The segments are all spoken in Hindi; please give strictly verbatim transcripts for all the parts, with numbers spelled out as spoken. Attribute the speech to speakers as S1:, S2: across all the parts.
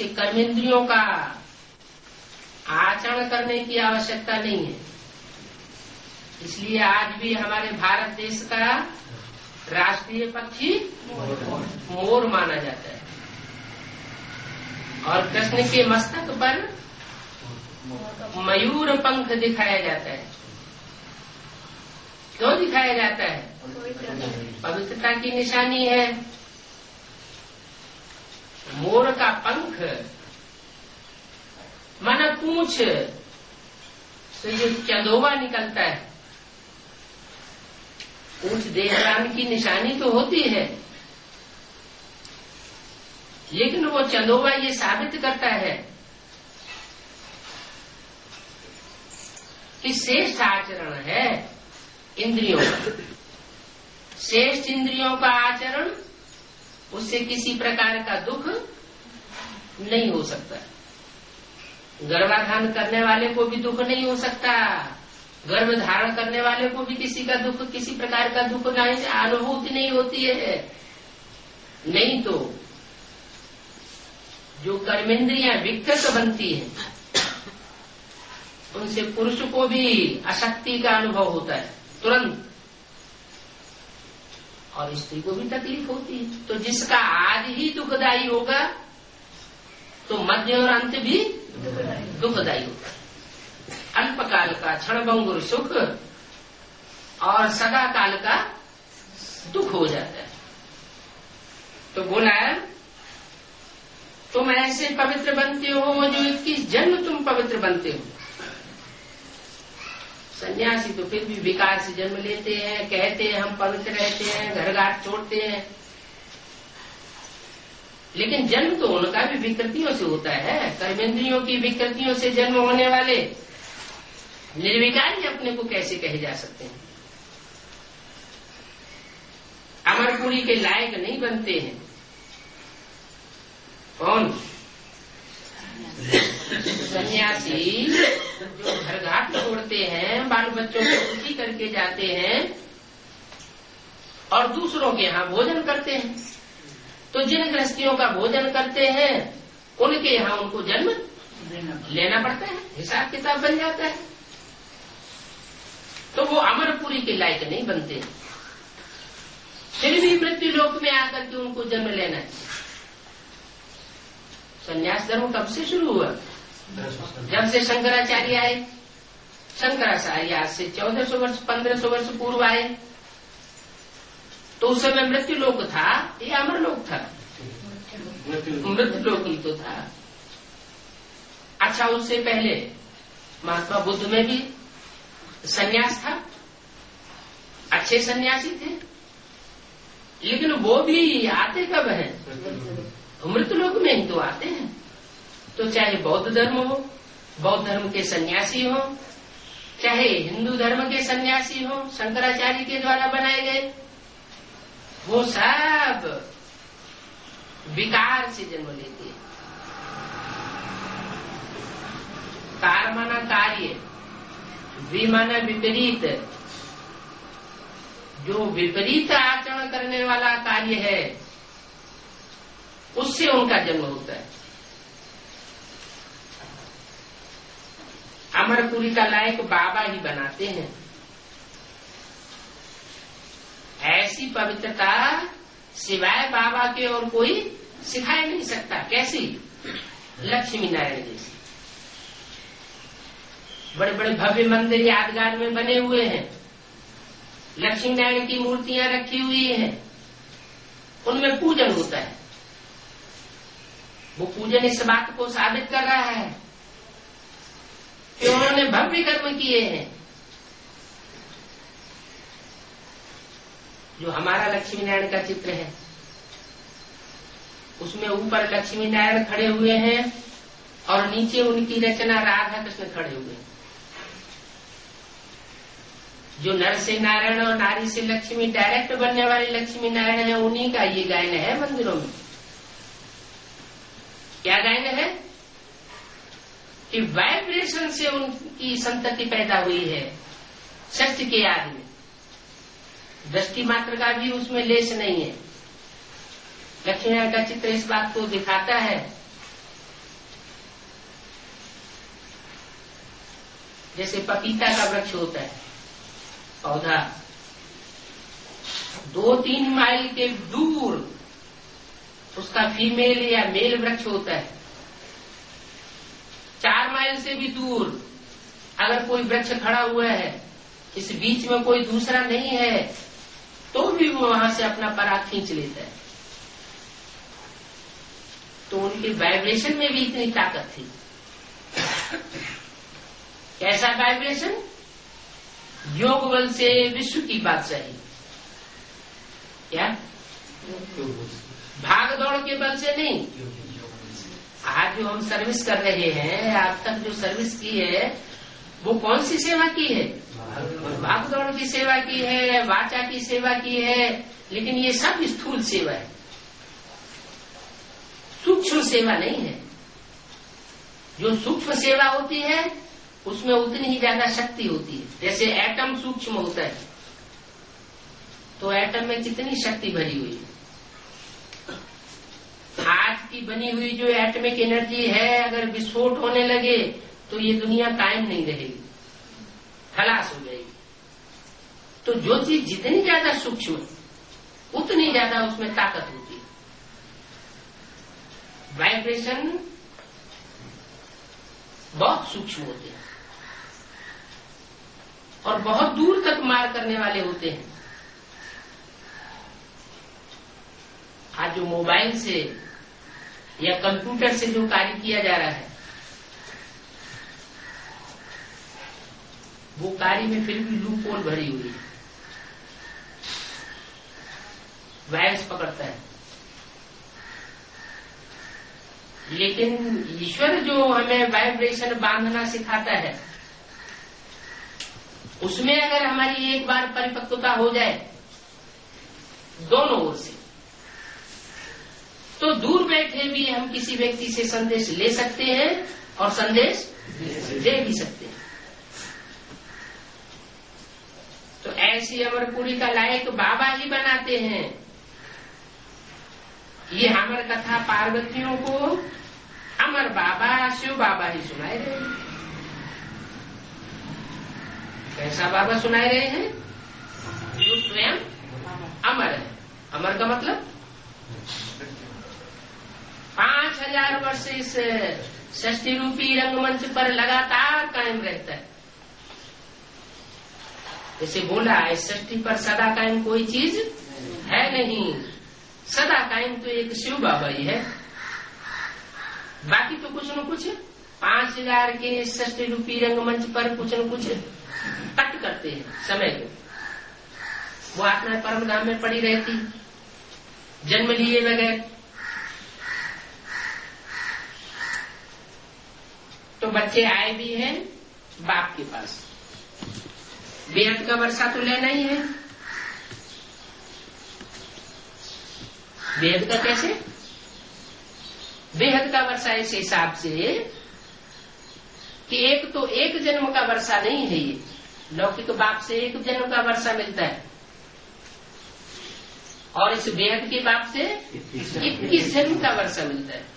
S1: उसे कर्मेंद्रियों का आचरण करने की आवश्यकता नहीं है। इसलिए आज भी हमारे भारत देश का राष्ट्रीय पक्षी मोर माना जाता है और कृष्ण के मस्तक पर मयूर पंख दिखाया जाता है। क्यों दिखाया जाता है? पवित्रता की निशानी है। मोर का पंख माना पूंछ से जो चंदोवा निकलता है, पूंछ देहरान की निशानी तो होती है, लेकिन वो चंदोवा ये साबित करता है कि श्रेष्ठ आचरण है इंद्रियों का। श्रेष्ठ इंद्रियों का आचरण, उससे किसी प्रकार का दुख नहीं हो सकता। गर्भाधान करने वाले को भी दुख नहीं हो सकता, गर्भ धारण करने वाले को भी किसी का दुख, किसी प्रकार का दुख नहीं, अनुभूति नहीं होती है। नहीं तो जो कर्मेंद्रियां विकृत बनती हैं, उनसे पुरुष को भी अशक्ति का अनुभव होता है तुरंत, और स्त्री को भी तकलीफ होती है। तो जिसका आज ही दुखदायी होगा, तो मध्य और अंत भी दुखदायी होगा। अल्पकाल का क्षणभंगुर सुख और सदा काल का दुख हो जाता है। तो बोला, तुम ऐसे पवित्र बनते हो जो इक्कीस जन्म तुम पवित्र बनते हो। सन्यासी तो फिर भी विकार से जन्म लेते हैं, कहते हैं हम पवित्र रहते हैं, घर घाट छोड़ते हैं, लेकिन जन्म तो उनका भी विकृतियों से होता है। कर्मेंद्रियों की विकृतियों से जन्म होने वाले निर्विकारी अपने को कैसे कहे जा सकते हैं? अमरपुरी के लायक नहीं बनते हैं। कौन? सन्यासी जो घर घाट छोड़ते हैं, बाल बच्चों को दुखी करके जाते हैं और दूसरों के यहाँ भोजन करते हैं। तो जिन गृहस्थियों का भोजन करते हैं, उनके यहाँ उनको जन्म लेना पड़ता है, हिसाब किताब बन जाता है। तो वो अमरपुरी के लायक नहीं बनते, फिर भी मृत्यु लोक में आकर के उनको जन्म लेना है। संन्यास धर्म कब से शुरू हुआ? जब से शंकराचार्य आए। शंकराचार्य आज से चौदह सौ वर्ष पंद्रह सौ वर्ष पूर्व आए, तो उस समय मृत्यु लोक था या अमर लोक था? मृत्यु लोक ही तो था। अच्छा, उससे पहले महात्मा बुद्ध में भी सन्यास था, अच्छे सन्यासी थे, लेकिन वो भी आते कब हैं? मृत्यु लोक में ही तो आते हैं। तो चाहे बौद्ध धर्म हो, बौद्ध धर्म के सन्यासी हो, चाहे हिंदू धर्म के सन्यासी हो, शंकराचार्य के द्वारा बनाए गए, वो सब विकार से जन्म लेते हैं। कार माना कार्य, वि माना विपरीत। जो विपरीत आचरण करने वाला कार्य है, उससे उनका जन्म होता है। अमरपुरी का लायक बाबा ही बनाते हैं। ऐसी पवित्रता सिवाय बाबा के और कोई सिखा नहीं सकता। कैसी? लक्ष्मी नारायण जैसी। बड़े बड़े भव्य मंदिर यादगार में बने हुए हैं, लक्ष्मी नारायण की मूर्तियां रखी हुई हैं, उनमें पूजन होता है। वो पूजन इस बात को साबित कर रहा है कि उन्होंने भव्य कर्म किए हैं। जो हमारा लक्ष्मी नारायण का चित्र है, उसमें ऊपर लक्ष्मी नारायण खड़े हुए हैं और नीचे उनकी रचना राधा कृष्ण खड़े हुए हैं। जो नर से नारायण और नारी से लक्ष्मी डायरेक्ट बनने वाले लक्ष्मी नारायण है, उन्हीं का ये गायन है मंदिरों में। क्या गायन है? कि वाइब्रेशन से उनकी संतति पैदा हुई है षष्ठ के आदि में। दृष्टि मात्र का भी उसमें लेश नहीं है। लक्ष्मी नारायण का चित्र इस बात को दिखाता है जैसे पपीता का वृक्ष होता है पौधा, दो तीन माइल के दूर उसका फीमेल या मेल वृक्ष होता है। चार माइल से भी दूर अगर कोई वृक्ष खड़ा हुआ है, इस बीच में कोई दूसरा नहीं है, तो भी वो वहां से अपना पराग खींच लेता है। तो उनके वाइब्रेशन में भी इतनी ताकत थी। कैसा वाइब्रेशन? योग बल से विश्व की बादशाही। क्या? भाग दौड़ के बल से नहीं। आज जो हम सर्विस कर रहे हैं, आज तक जो सर्विस की है, वो कौन सी सेवा की है? भाग दौड़ की सेवा की है, वाचा की सेवा की है, लेकिन ये सब स्थूल सेवा है, सूक्ष्म सेवा नहीं है। जो सूक्ष्म सेवा होती है उसमें उतनी ही ज्यादा शक्ति होती है। जैसे एटम सूक्ष्म होता है, तो एटम में कितनी शक्ति भरी हुई है। आज की बनी हुई जो एटमिक एनर्जी है, अगर विस्फोट होने लगे तो ये दुनिया कायम नहीं रहेगी, खलास हो जाएगी। तो जो चीज जितनी ज्यादा सूक्ष्म उतनी ज्यादा उसमें ताकत होती है। वाइब्रेशन बहुत सूक्ष्म होते हैं और बहुत दूर तक मार करने वाले होते हैं। आज जो मोबाइल से या कंप्यूटर से जो कार्य किया जा रहा है, वो कार्य में फिर भी लूप होल भरी हुई है, वायरस पकड़ता है। लेकिन ईश्वर जो हमें वाइब्रेशन बांधना सिखाता है, उसमें अगर हमारी एक बार परिपक्वता हो जाए दोनों ओर से, तो दूर बैठे भी हम किसी व्यक्ति से संदेश ले सकते हैं और संदेश दे भी सकते हैं। तो ऐसी अमरपुरी का लायक बाबा ही बनाते हैं। ये अमर कथा पार्वतियों को अमर बाबा शिव बाबा ही सुनाए रहे हैं। कैसा बाबा सुनाए रहे हैं? जो स्वयं अमर है। अमर का मतलब पांच हजार वर्ष इस षष्ठी रूपी रंगमंच पर लगातार कायम रहता है। जैसे बोला, इस षष्ठी पर सदा कायम कोई चीज है नहीं, सदा कायम तो एक शिव बाबा ही है। बाकी तो कुछ न कुछ पांच हजार के षष्ठी रूपी रंगमंच पर कुछ न कुछ कट करते हैं समय को। वो आत्मा परम धाम में पड़ी रहती जन्म लिए बगैर। तो बच्चे आए भी हैं बाप के पास, बेहद का वर्षा तो लेना ही है। बेहद का कैसे? बेहद का वर्षा इस हिसाब से कि एक तो एक जन्म का वर्षा नहीं है ये। लौकिक तो बाप से एक जन्म का वर्षा मिलता है और इस बेहद के बाप से इक्कीस जन्म का वर्षा मिलता है।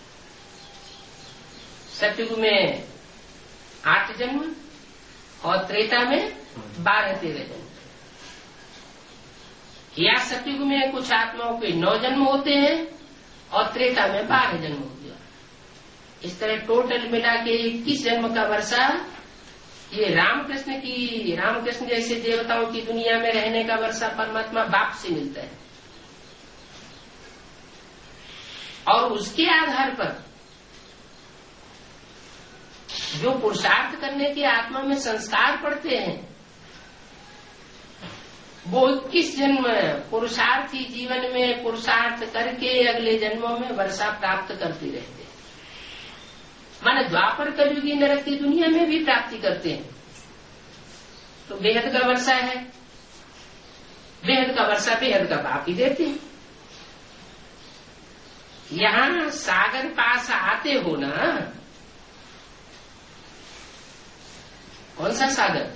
S1: सतयुग में आठ जन्म और त्रेता में बारह तेरह जन्म। या सतयुग में कुछ आत्माओं के नौ जन्म होते हैं और त्रेता में बारह जन्म होते हैं। इस तरह टोटल मिला के इक्कीस जन्म का वर्षा ये रामकृष्ण की रामकृष्ण जैसे देवताओं की दुनिया में रहने का वर्षा परमात्मा बाप से मिलता है। और उसके आधार पर जो पुरुषार्थ करने के आत्मा में संस्कार पड़ते हैं, वो इक्कीस जन्म पुरुषार्थी जीवन में पुरुषार्थ करके अगले जन्मों में वर्षा प्राप्त करते रहते हैं। माने द्वापर कलयुगी नरक की दुनिया में भी प्राप्ति करते हैं। तो बेहद का वर्षा है, बेहद का वर्षा बेहद का बाप ही देते हैं। यहाँ सागर पास आते हो ना, कौन सा सागर?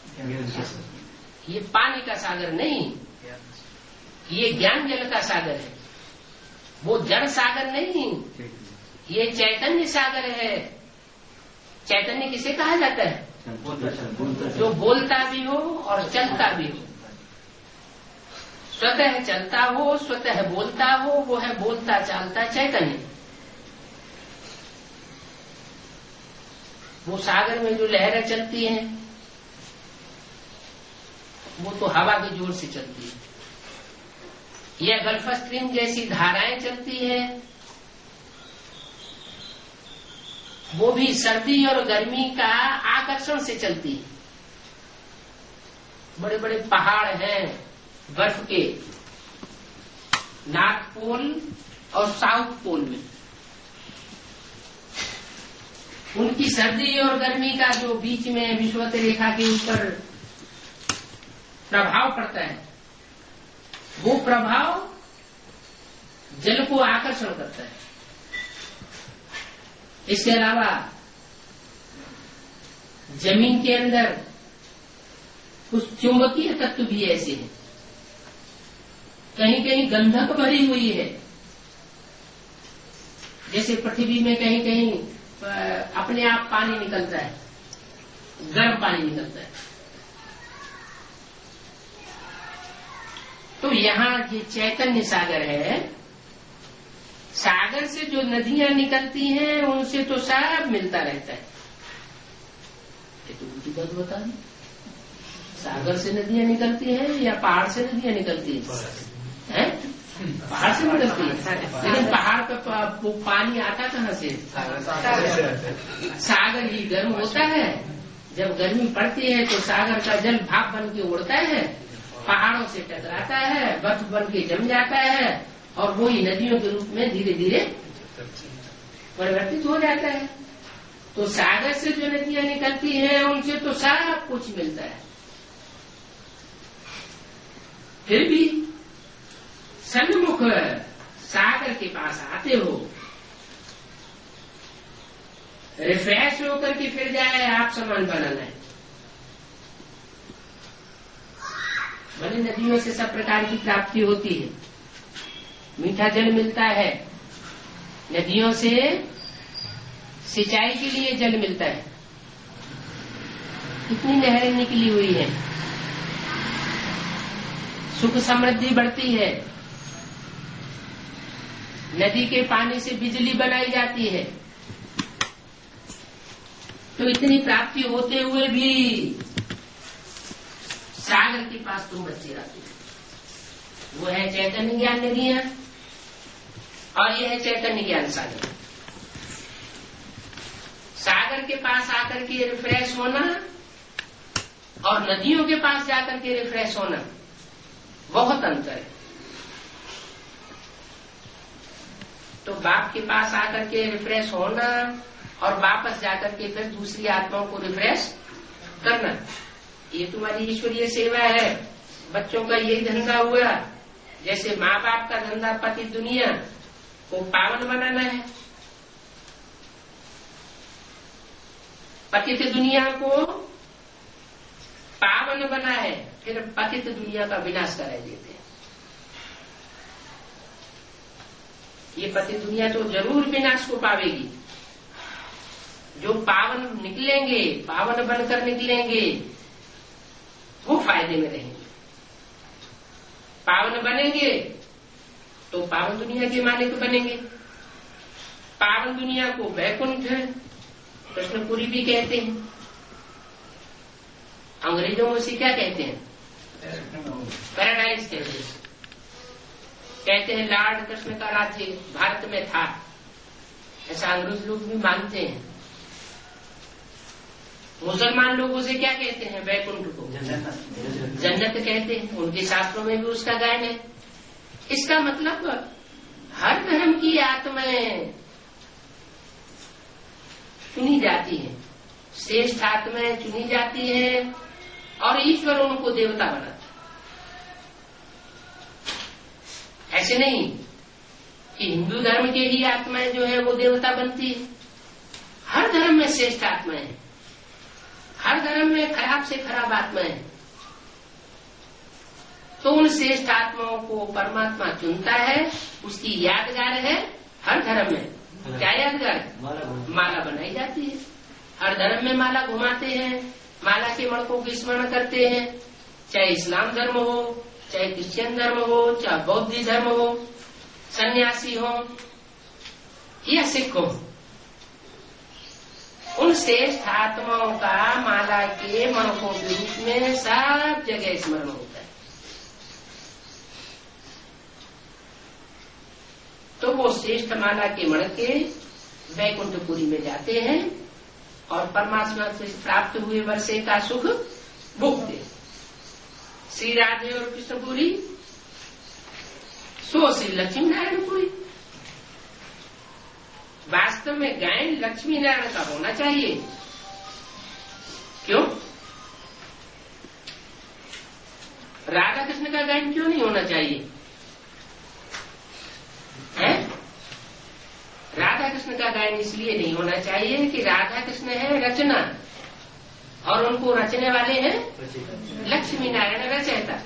S1: ये पानी का सागर नहीं, ये ज्ञान जल का सागर है। वो जड़ सागर नहीं, ये चैतन्य सागर है। चैतन्य किसे कहा जाता है? जो बोलता भी हो और चलता भी हो, स्वतः चलता हो, स्वतः बोलता हो, वो है बोलता चालता चैतन्य। वो सागर में जो लहरें चलती हैं वो तो हवा के जोर से चलती है, या गल्फ स्ट्रीम जैसी धाराएं चलती है वो भी सर्दी और गर्मी का आकर्षण से चलती है। बड़े बड़े पहाड़ हैं बर्फ के, नॉर्थ पोल और साउथ पोल में, उनकी सर्दी और गर्मी का जो बीच में विषुवत रेखा के ऊपर प्रभाव पड़ता है, वो प्रभाव जल को आकर्षण करता है। इसके अलावा जमीन के अंदर कुछ चुंबकीय तत्व भी ऐसे हैं, कहीं कहीं गंधक भरी हुई है, जैसे पृथ्वी में कहीं कहीं अपने आप पानी निकलता है, गर्म पानी निकलता है। तो यहाँ ये चैतन्य सागर है, सागर से जो नदियां निकलती हैं उनसे तो सब मिलता रहता है। ये तो उनकी बात बता दी, सागर से नदियां निकलती हैं या पहाड़ से नदियां निकलती हैं? है? पहाड़ से निकलती है, लेकिन पहाड़ पे वो पानी आता कहाँ से? सागर ही गर्म होता है, जब गर्मी पड़ती है तो सागर का जल भाप बन के उड़ता है, पहाड़ों से टकराता है, बर्फ बन के जम जाता है और वही नदियों के रूप में धीरे धीरे परिवर्तित हो जाता है। तो सागर से जो नदियां निकलती हैं उनसे तो सब कुछ मिलता है। फिर भी सन्मुख सागर के पास आते हो, रिफ्रेश होकर के फिर जाए आप सामान बनाना है। भले नदियों से सब प्रकार की प्राप्ति होती है, मीठा जल मिलता है, नदियों से सिंचाई के लिए जल मिलता है, कितनी नहरें निकली हुई है, सुख समृद्धि बढ़ती है, नदी के पानी से बिजली बनाई जाती है। तो इतनी प्राप्ति होते हुए भी सागर के पास तुम बच्चे रहते हो। वो है चैतन्य ज्ञान नदियां और यह है चैतन्य ज्ञान सागर। सागर के पास आकर के रिफ्रेश होना और नदियों के पास जाकर के रिफ्रेश होना बहुत अंतर है। तो बाप के पास आकर के रिफ्रेश होना और वापस जाकर के फिर दूसरी आत्माओं को रिफ्रेश करना, ये तुम्हारी ईश्वरीय सेवा है। बच्चों का यही धंधा हुआ, जैसे माँ बाप का धंधा पति दुनिया को पावन बनाना है, पतित दुनिया को पावन बना है, फिर पतित दुनिया का विनाश कराई देते हैं। ये पतित दुनिया तो जरूर विनाश को पावेगी। जो पावन निकलेंगे, पावन बनकर निकलेंगे, वो फायदे में रहेंगे। पावन बनेंगे तो पावन दुनिया के मालिक बनेंगे। पावन दुनिया को वैकुंठ कृष्णपुरी भी कहते हैं। अंग्रेजों में उसे क्या कहते हैं? पैराडाइज कहते हैं। कहते हैं लॉर्ड कृष्ण का राज्य भारत में था, ऐसा अंग्रेज लोग भी मानते हैं। मुसलमान लोग उसे क्या कहते हैं? वैकुंठ को जन्नत कहते हैं। उनके शास्त्रों में भी उसका गायन है। इसका मतलब हर धर्म की आत्माएं चुनी जाती हैं, श्रेष्ठ आत्माएं चुनी जाती हैं और ईश्वर उनको देवता बनाता है। ऐसे नहीं कि हिंदू धर्म के ही आत्माएं जो है वो देवता बनती है। हर धर्म में श्रेष्ठ आत्माएं हैं, हर धर्म में खराब से खराब आत्माएं हैं। तो उन श्रेष्ठ आत्माओं को परमात्मा चुनता है, उसकी यादगार है हर धर्म में। क्या यादगार? माला बनाई जाती है। हर धर्म में माला घुमाते हैं, माला के मणकों की स्मरण करते हैं, चाहे इस्लाम धर्म हो, चाहे क्रिश्चियन धर्म हो, चाहे बौद्ध धर्म हो, सन्यासी हो या सिख हो। उन श्रेष्ठ आत्माओं का माला के मणकों के रूप में सब जगह स्मरण होता है। तो वो श्रेष्ठ माला के मणके वैकुंठपुरी में जाते हैं और परमात्मा से प्राप्त हुए वर्षे का सुख भोगते। श्री राधे और कृष्णपुरी सो श्री लक्ष्मी नारायणपुरी। वास्तव में गायन लक्ष्मी नारायण का होना चाहिए। क्यों? राधा कृष्ण का गायन क्यों नहीं होना चाहिए? है? राधा कृष्ण का गायन इसलिए नहीं होना चाहिए कि राधा कृष्ण है रचना और उनको रचने वाले हैं लक्ष्मी नारायण रचयिता।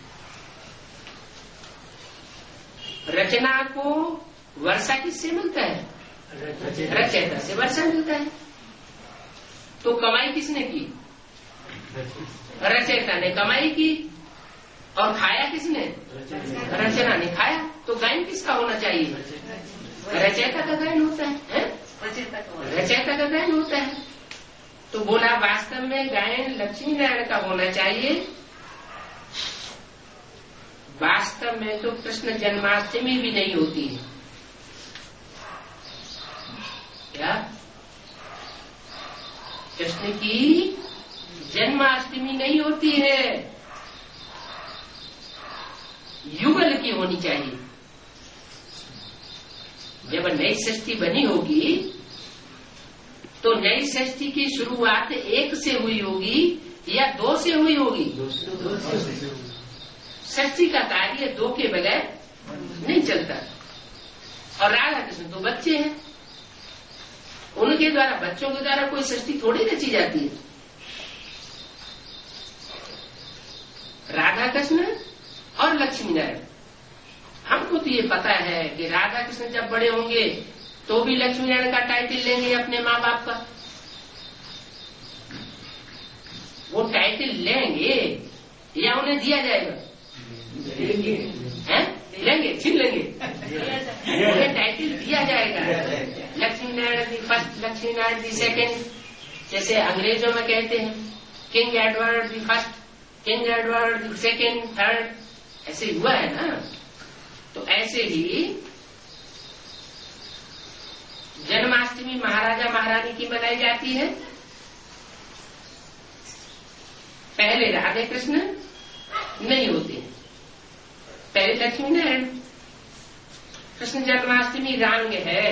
S1: रचना को वर्षा किससे मिलता है? रचयिता से वर्षा मिलता है। तो कमाई किसने की? रचयिता ने कमाई की। और खाया किसने? रचना ने खाया। तो गायन किसका होना चाहिए? रचयिता का गायन होता है, है? रचयिता का गायन होता है। तो बोला वास्तव में गायन लक्ष्मी नारायण का होना चाहिए। वास्तव में तो कृष्ण जन्माष्टमी भी नहीं होती है। क्या? कृष्ण की जन्माष्टमी नहीं होती है, युगल की होनी चाहिए। जब नई षष्ठी बनी होगी तो नई षष्ठी की शुरुआत एक से हुई होगी या दो से हुई होगी? षष्ठी का कार्य दो के बगैर नहीं चलता। और राधा कृष्ण तो बच्चे हैं, उनके द्वारा, बच्चों के द्वारा कोई षष्ठी थोड़ी रची जाती है। राधा कृष्ण और लक्ष्मी नारायण। हमको तो ये पता है कि राधा कृष्ण जब बड़े होंगे तो भी लक्ष्मी नारायण का टाइटल लेंगे अपने माँ बाप का। वो टाइटल लेंगे या उन्हें दिया जाएगा? हैं? लेंगे, छीन लेंगे। उन्हें टाइटल दिया जाएगा। Lakshmi Narayan the first, Lakshmi Narayan the second, जैसे अंग्रेजों में कहते हैं king Edward the first, king Edward the second, third, ऐसे हुआ है ना। तो ऐसे ही जन्माष्टमी महाराजा महारानी की मनाई जाती है। पहले राधे कृष्ण नहीं होते, पहले लक्ष्मी नारायण। कृष्ण जन्माष्टमी रांग है,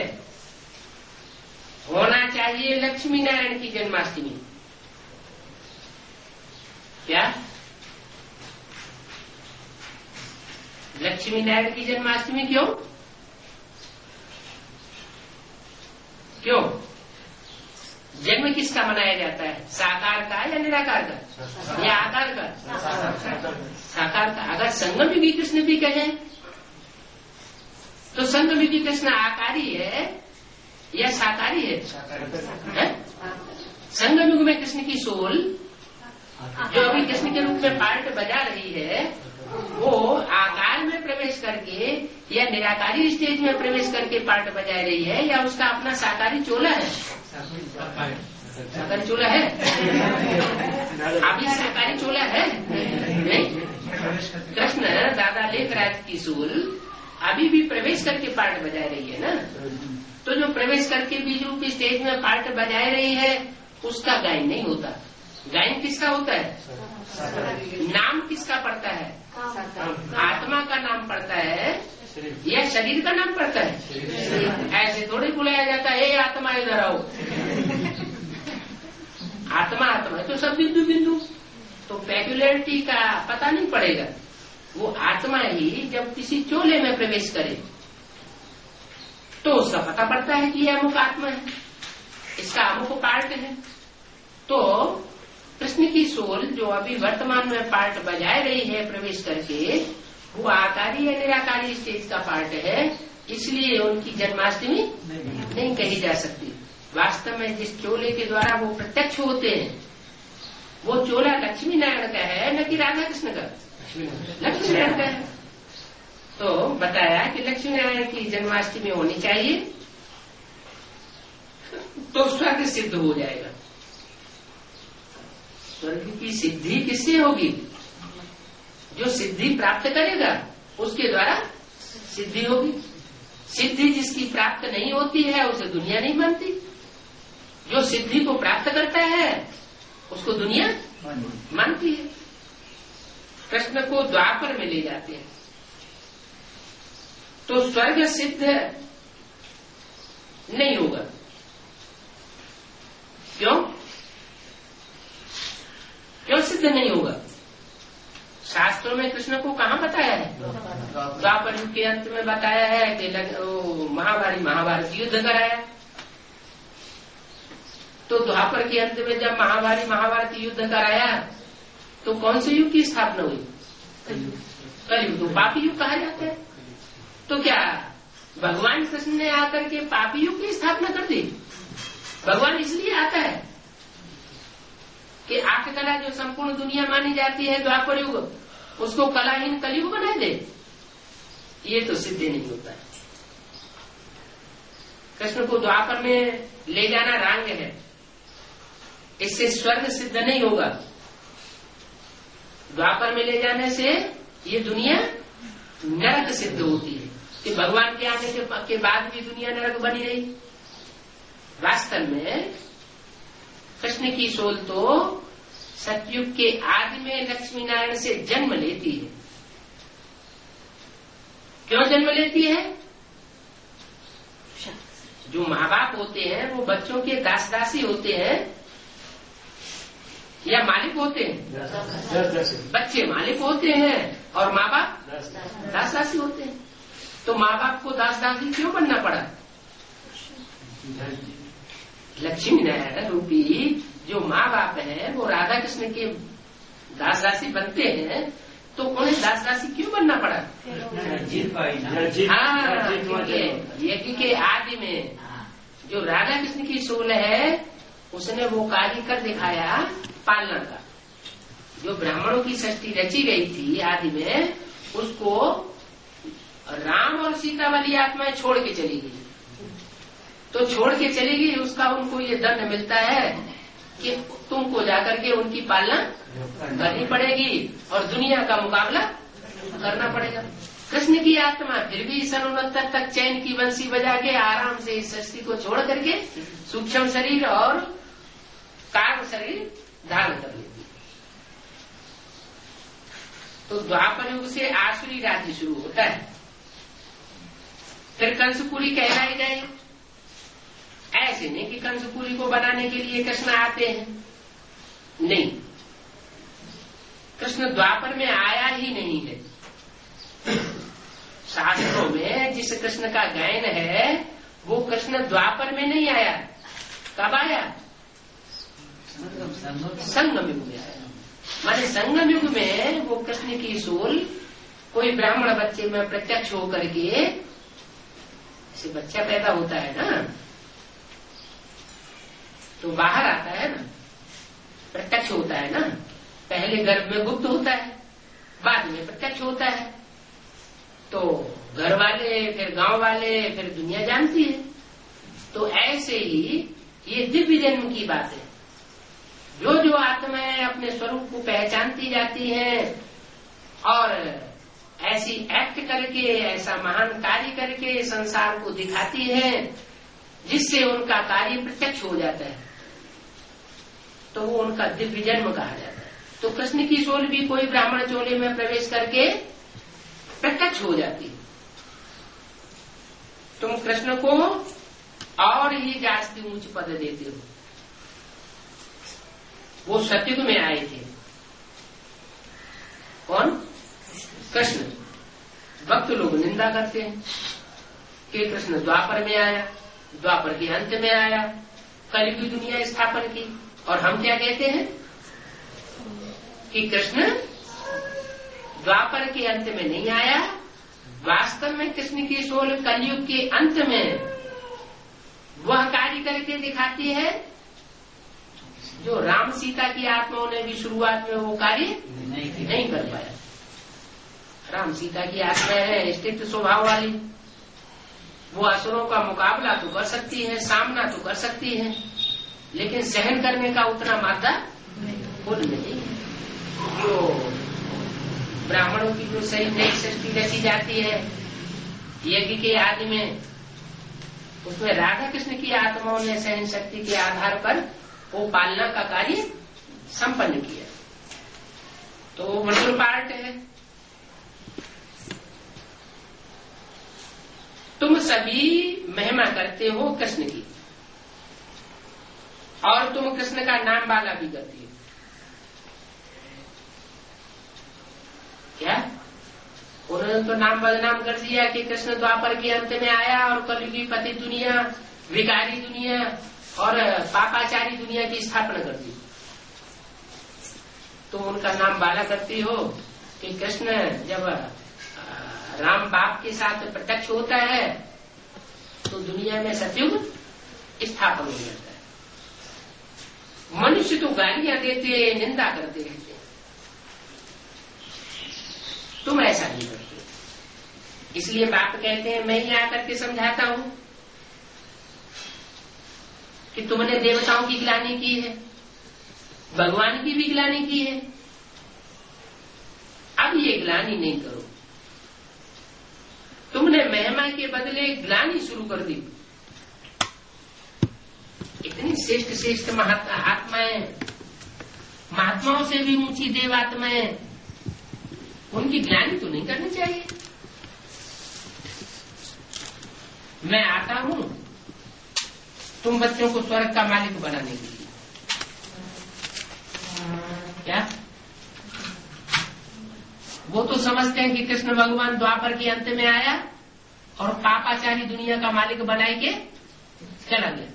S1: होना चाहिए लक्ष्मी नारायण की जन्माष्टमी। क्या? लक्ष्मी नारायण की जन्माष्टमी क्यों? क्यों? जन्म किसका मनाया जाता है? साकार का या निराकार का या आकार का? साकार का। अगर संगम युगी कृष्ण भी कहें तो संगम युगी कृष्ण आकारी है या साकारी है? है? संगम युग में कृष्ण की सोल जो अभी कृष्ण के रूप में पार्ट बजा रही है वो आकार में प्रवेश करके या निराकारी स्टेज में प्रवेश करके पार्ट बजा रही है या उसका अपना साकारी चोला है? साकारी चोला है। अभी साकारी चोला है नहीं। कृष्ण दादा लेखराज की सूल अभी भी प्रवेश करके पार्ट बजा रही है ना। तो जो प्रवेश करके बीज रूप स्टेज में पार्ट बजा रही है उसका गायन नहीं होता। गायन किसका होता है? नाम किसका पड़ता है? आत्मा का नाम पड़ता है या शरीर का नाम पड़ता है? ऐसे थोड़ी बुलाया जाता है, आत्मा इधर आओ। आत्मा आत्मा है तो सब बिंदु बिंदु, तो पेक्युलरिटी का पता नहीं पड़ेगा। वो आत्मा ही जब किसी चोले में प्रवेश करे तो उसका पता पड़ता है कि यह अमुक आत्मा है, इसका अमुक पार्ट है। तो कृष्ण की सोल जो अभी वर्तमान में पार्ट बजाए रही है प्रवेश करके, वो आकारी या निराकारी स्टेज का पार्ट है, इसलिए उनकी जन्माष्टमी नहीं, नहीं कही जा सकती। वास्तव में जिस चोले के द्वारा वो प्रत्यक्ष होते हैं, वो चोला लक्ष्मी नारायण का है, न कि राधा कृष्ण का। लक्ष्मी नारायण का है। तो बताया कि लक्ष्मी नारायण की जन्माष्टमी होनी चाहिए तो स्वर्ग सिद्ध हो जाएगा। स्वर्ग की सिद्धि किससे होगी? जो सिद्धि प्राप्त करेगा उसके द्वारा सिद्धि होगी। सिद्धि जिसकी प्राप्त नहीं होती है उसे दुनिया नहीं मानती। जो सिद्धि को प्राप्त करता है उसको दुनिया मानती है। कृष्ण को द्वापर में ले जाते हैं तो स्वर्ग सिद्ध नहीं होगा। क्यों क्यों सिद्ध नहीं होगा? शास्त्रों में कृष्ण को कहाँ बताया है? द्वापर युग के अंत में बताया है कि महाभारत महाभारत युद्ध कराया। तो द्वापर के अंत में जब महाभारत महाभारत युद्ध कराया तो कौन से युग की स्थापना हुई? कलयुग। तो पापी युग कहा जाता है। तो क्या भगवान कृष्ण ने आकर के पापी युग की स्थापना कर दी? भगवान इसलिए आता है कि आठ कला जो संपूर्ण दुनिया मानी जाती है द्वापर युग, उसको कलाहीन कलयुग बना दे। ये तो सिद्ध नहीं होता है। कृष्ण को द्वापर में ले जाना रांग है, इससे स्वर्ग सिद्ध नहीं होगा। द्वापर में ले जाने से ये दुनिया नरक सिद्ध होती है कि भगवान के आने के, के बाद भी दुनिया नरक बनी रही। वास्तव में कृष्ण की सोल तो सतयुग के आदि में लक्ष्मी नारायण से जन्म लेती है। क्यों जन्म लेती है? जो माँ बाप होते हैं वो बच्चों के दास दासी होते हैं या मालिक होते हैं? बच्चे मालिक होते हैं और माँ बाप दास दासी होते हैं। तो माँ बाप को दास दासी क्यों बनना पड़ा? लक्ष्मी नारायण रूपी जो माँ बाप है वो राधा कृष्ण के दास दासी बनते हैं, तो उन्हें दास दासी क्यों बनना पड़ा? हाँ, यज्ञ के आदि में जो राधा कृष्ण की सोल है उसने वो कार्य कर दिखाया पालना का। जो ब्राह्मणों की सृष्टि रची गई थी आदि में, उसको राम और सीता वाली आत्माएं छोड़ के चली गई। तो छोड़ के चली गई, उसका उनको ये दंड मिलता है कि तुमको जाकर के उनकी पालना करनी पड़ेगी और दुनिया का मुकाबला करना पड़ेगा। कृष्ण की आत्मा फिर भी सन उनहत्तर तक चैन की बंसी बजा के आराम से इस सृष्टि को छोड़ करके सूक्ष्म शरीर और कारण शरीर धारण कर लेती। तो द्वापर युग से आसुरी राज्य शुरू होता है। फिर कंसपुरी कहलाई गए। ऐसे नहीं कि कंसपुरी को बनाने के लिए कृष्ण आते हैं, नहीं, कृष्ण द्वापर में आया ही नहीं है। शास्त्रों में जिस कृष्ण का गायन है वो कृष्ण द्वापर में नहीं आया। कब आया? संगम युग में आया। माने संगम युग में वो कृष्ण की सोल कोई ब्राह्मण बच्चे में प्रत्यक्ष होकर के, से बच्चा पैदा होता है ना तो बाहर आता है ना, प्रत्यक्ष होता है ना। पहले गर्भ में गुप्त होता है, बाद में प्रत्यक्ष होता है। तो घर वाले, फिर गांव वाले, फिर दुनिया जानती है। तो ऐसे ही ये दिव्य जन्म की बात है। जो जो आत्माएं अपने स्वरूप को पहचानती जाती हैं और ऐसी एक्ट करके, ऐसा महान कार्य करके संसार को दिखाती है जिससे उनका कार्य प्रत्यक्ष हो जाता है, तो वो उनका दिव्य जन्म कहा जाता है। तो कृष्ण की सोल भी कोई ब्राह्मण चोले में प्रवेश करके प्रत्यक्ष हो जाती है। तुम कृष्ण को और ही जास्ती ऊंच पद देते हो। वो सतयुग में आए थे। कौन? कृष्ण। भक्त लोग निंदा करते हैं कि कृष्ण द्वापर में आया, द्वापर के अंत में आया, कलयुग की दुनिया स्थापन की। और हम क्या कहते हैं कि कृष्ण द्वापर के अंत में नहीं आया। वास्तव में कृष्ण की सोल कलयुग के अंत में वह कार्य करके दिखाती है जो राम सीता की आत्माओं ने भी शुरुआत में वो कार्य नहीं, नहीं कर पाया। राम सीता की आत्मा है स्थित स्वभाव वाली, वो असुरों का मुकाबला तो कर सकती है, सामना तो कर सकती है, लेकिन सहन करने का उतना मादा खुद नहीं है। जो ब्राह्मणों की जो सही नई सृष्टि रची जाती है यज्ञ के आदि में, उसमें राधा कृष्ण की आत्माओं ने सहन शक्ति के आधार पर वो पालना का कार्य संपन्न किया। तो मधुर पार्ट है। तुम सभी महिमा करते हो कृष्ण की, और तुम कृष्ण का नाम बाला भी करती हो। क्या उन्होंने तो नाम बदनाम कर दिया कि कृष्ण द्वापर के अंत में आया और कलयुगी पति दुनिया, विकारी दुनिया और पापाचारी दुनिया की स्थापना कर दी। तो उनका नाम बाला करती हो कि कृष्ण जब राम बाप के साथ प्रत्यक्ष होता है तो दुनिया में सतयुग स्थापन हो जाता है। मनुष्य तो गालियां देते, निंदा करते रहते हैं, तुम ऐसा नहीं करते। इसलिए बाप कहते हैं मैं ही आकर के समझाता हूं कि तुमने देवताओं की ग्लानि की है, भगवान की भी ग्लानि की है, अब ये ग्लानि नहीं करो। तुमने महिमा के बदले ग्लानि शुरू कर दी। इतनी श्रेष्ठ श्रेष्ठ आत्माएं, महात्माओं से भी ऊंची देवात्माएं, उनकी ग्लानि तो नहीं करनी चाहिए। मैं आता हूं तुम बच्चों को स्वर्ग का मालिक बनाने के लिए। क्या वो तो समझते हैं कि कृष्ण भगवान द्वापर के अंत में आया और पापाचारी दुनिया का मालिक बनाए के चला गया,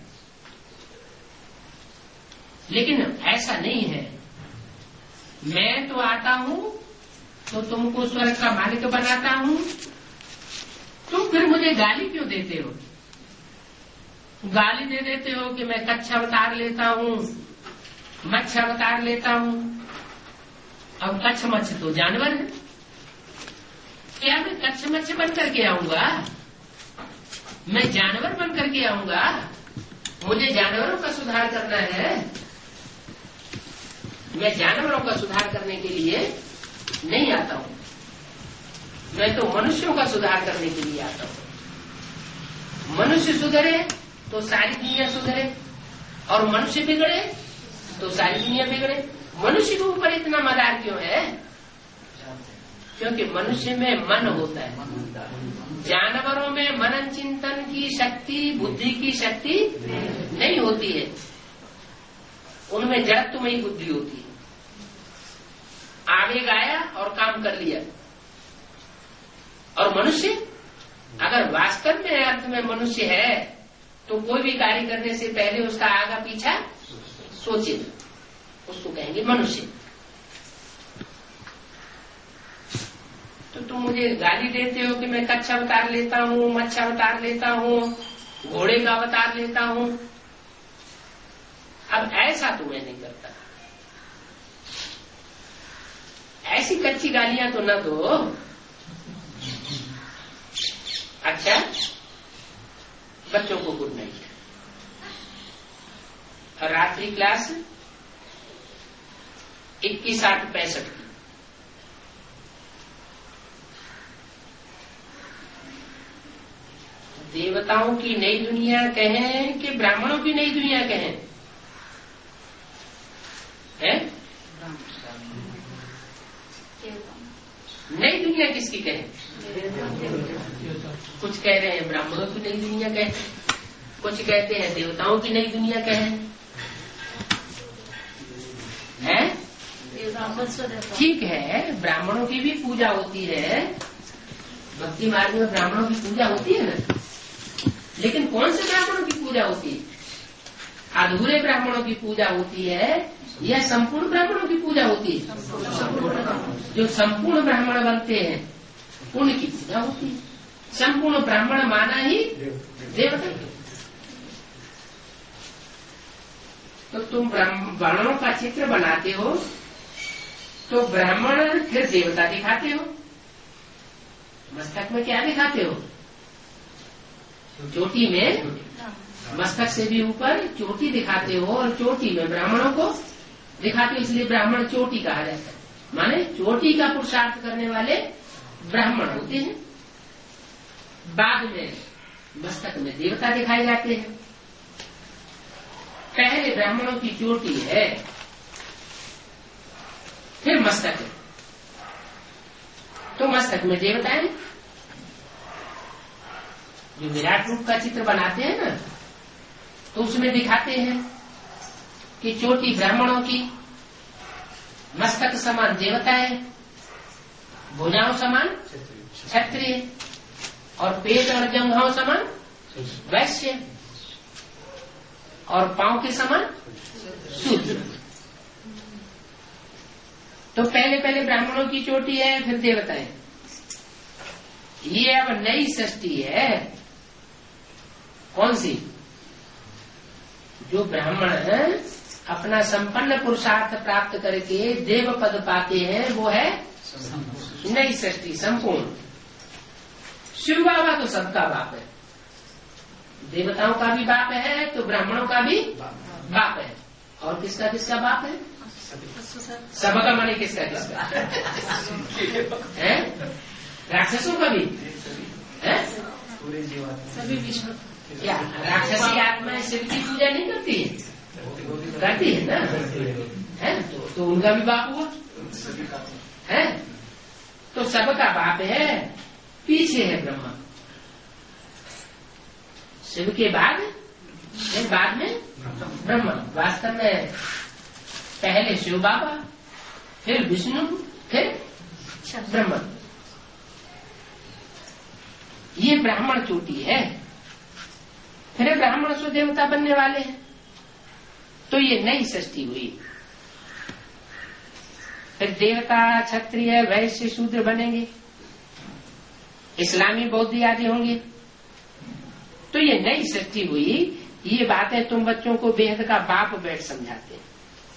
S1: लेकिन ऐसा नहीं है। मैं तो आता हूं तो तुमको स्वर्ग का मालिक बनाता हूं, तुम फिर मुझे गाली क्यों देते हो? गाली दे देते हो कि मैं कच्छ अवतार लेता हूं, मच्छ अवतार लेता हूं। अब कच्छ मच्छ तो जानवर है, क्या मैं कच्छ मच्छ बन करके आऊंगा? मैं जानवर बन करके आऊंगा? मुझे जानवरों का सुधार करना है। मैं जानवरों का सुधार करने के लिए नहीं आता हूं, मैं तो मनुष्यों का सुधार करने के लिए आता हूं। मनुष्य सुधरे तो सारी दुनिया सुधरे, और मनुष्य बिगड़े तो सारी दुनिया बिगड़े। मनुष्य के ऊपर इतना मदार क्यों है? क्योंकि मनुष्य में मन होता है, जानवरों में मनन चिंतन की शक्ति, बुद्धि की शक्ति नहीं होती है, उनमें जड़त्वमयी बुद्धि होती है। आवेग आया और काम कर लिया। और मनुष्य अगर वास्तव में अर्थ में मनुष्य है तो कोई भी कार्य करने से पहले उसका आगा पीछा सोचे, उसको कहेंगे मनुष्य। तो तुम मुझे गाली देते हो कि मैं कच्छ अवतार लेता हूँ, मच्छ अवतार लेता हूँ, घोड़े का अवतार लेता हूँ। अब ऐसा तो मैं नहीं करता। ऐसी कच्ची गालियां तो न दो। अच्छा, बच्चों को गुड नाइट। रात्रि क्लास इक्कीस आठ पैंसठ की। देवताओं की नई दुनिया कहें कि ब्राह्मणों की नई दुनिया कहें? है नई दुनिया किसकी कहें? कुछ कह रहे हैं ब्राह्मणों की नई दुनिया कहें, कुछ कहते हैं देवताओं की नई दुनिया कहें। है ठीक है, ब्राह्मणों की भी पूजा होती है, भक्ति मार्ग में ब्राह्मणों की पूजा होती है ना, लेकिन कौन से ब्राह्मणों की पूजा होती है? अधूरे ब्राह्मणों की पूजा होती है या संपूर्ण ब्राह्मणों की पूजा होती है? जो संपूर्ण ब्राह्मण बनते हैं उनकी पूजा होती है। संपूर्ण ब्राह्मण माना ही देवता। तो तुम ब्राह्मणों का चित्र बनाते हो तो ब्राह्मण फिर देवता दिखाते हो। मस्तक में क्या दिखाते हो? चोटी में, मस्तक से भी ऊपर चोटी दिखाते हो और चोटी में ब्राह्मणों को दिखाते हो, इसलिए ब्राह्मण चोटी कहा जाता है। माने चोटी का पुरुषार्थ करने वाले ब्राह्मण होते हैं। बाद में मस्तक में देवता दिखाए जाते हैं। पहले ब्राह्मणों की चोटी है, फिर मस्तक है, तो मस्तक में देवता है। जो विराट रूप का चित्र बनाते हैं ना, तो उसमें दिखाते हैं कि चोटी ब्राह्मणों की, मस्तक समान देवता है, भुजाओं समान क्षत्रिय और पेट और जंघाओं समान वैश्य और पांव के समान शूद्र। तो पहले पहले ब्राह्मणों की चोटी है, फिर देवता है। ये अब नई सृष्टि है। कौन सी? जो ब्राह्मण है अपना संपन्न पुरुषार्थ प्राप्त करके देव पद पाते हैं, वो है नई सृष्टि संपूर्ण। शिव बाबा तो सबका बाप है, देवताओं का भी बाप है तो ब्राह्मणों का भी बाप है। और किसका किसका बाप है? सबका माने किसका किसका है? राक्षसों का भी है? सभी विष्णु। क्या राक्षसी आत्माएं शिव की पूजा नहीं करती है? करती है ना, है तो, तो उनका भी बाप हुआ है। तो सबका बाप है। पीछे है ब्रह्मा, शिव के बाद फिर बाद में ब्रह्मा। वास्तव में पहले शिव बाबा, फिर विष्णु, फिर ब्रह्मा। ये ब्राह्मण चोटी है। फिर ब्राह्मण सो देवता बनने वाले हैं। तो ये नई सृष्टि हुई। फिर देवता, क्षत्रिय, वैश्य, शूद्र बनेंगे, इस्लामी, बौद्ध आदि होंगे। तो ये नई सृष्टि हुई। ये बातें तुम बच्चों को बेहद का बाप बैठ समझाते हैं।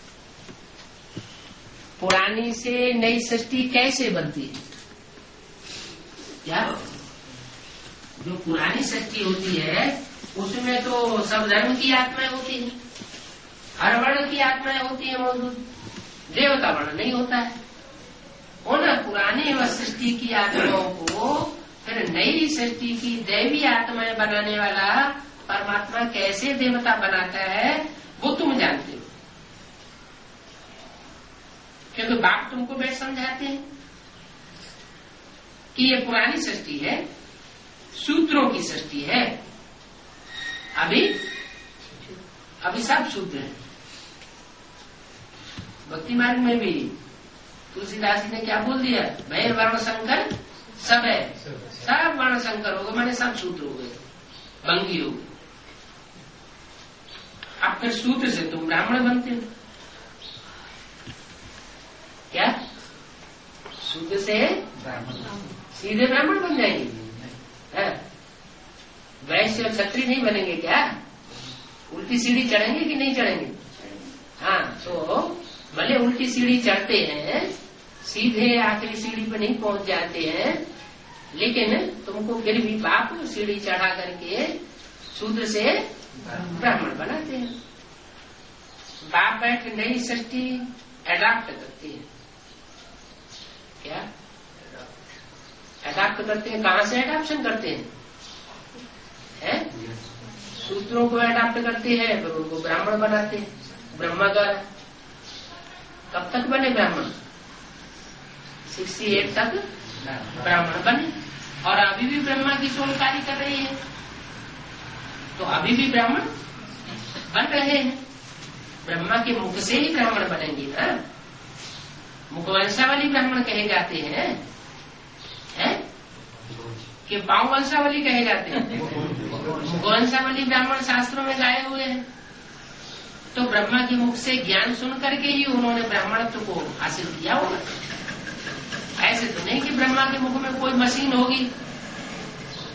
S1: पुरानी से नई सृष्टि कैसे बनती है? क्या जो पुरानी सृष्टि होती है उसमें तो सब धर्म की आत्माएं होती है, हर वर्ण की आत्माएं होती है मौजूद, देवता वर्ण नहीं होता है। उन पुरानी सृष्टि की आत्माओं को फिर नई सृष्टि की दैवी आत्माएं बनाने वाला परमात्मा कैसे देवता बनाता है वो तुम जानते हो, क्योंकि बाप तुमको बैठ समझाते हैं कि ये पुरानी सृष्टि है, शूद्रों की सृष्टि है। अभी अभी सब शूद्र है। भक्ति मार्ग में भी तुलसीदास जी ने क्या बोल दिया? भय वर्ण संकर सब है, सब वर्ण संकर हो गए, मैंने सब शूद्र हो गए, बंगी हो गए। अब फिर शूद्र से तुम ब्राह्मण बनते हो। क्या शूद्र से सीधे ब्राह्मण बन जाएंगे? वैश्य और क्षत्रिय नहीं बनेंगे क्या? उल्टी सीढ़ी चढ़ेंगे कि नहीं चढ़ेंगे? हाँ, तो भले उल्टी सीढ़ी चढ़ते हैं, सीधे आखिरी सीढ़ी पर नहीं पहुंच जाते हैं, लेकिन तुमको फिर भी बाप सीढ़ी चढ़ा करके शूद्र से ब्राह्मण बनाते हैं। बाप बैठ नई सृष्टि एडाप्ट करते हैं। क्या एडाप्ट करते हैं? कहाँ से एडाप्शन करते हैं? है? शूद्रों को एडाप्ट करते हैं, फिर उनको ब्राह्मण बनाते हैं ब्रह्मा द्वारा। कब तक बने ब्राह्मण? सिक्सटी एट तक ब्राह्मण बने, और अभी भी ब्रह्मा की सोल कार्य कर रही है, तो अभी भी ब्राह्मण बन रहे हैं। ब्रह्मा के मुख से ही ब्राह्मण बनेंगे ना, मुखवंशावली ब्राह्मण कहे जाते हैं, है? कि पांव वंशावली कहे जाते हैं। मुखवंशावली ब्राह्मण शास्त्रों में गाए हुए हैं। तो ब्रह्मा के मुख से ज्ञान सुन करके ही उन्होंने ब्राह्मणत्व को हासिल किया होगा। ऐसे तो नहीं कि ब्रह्मा के मुख में कोई मशीन होगी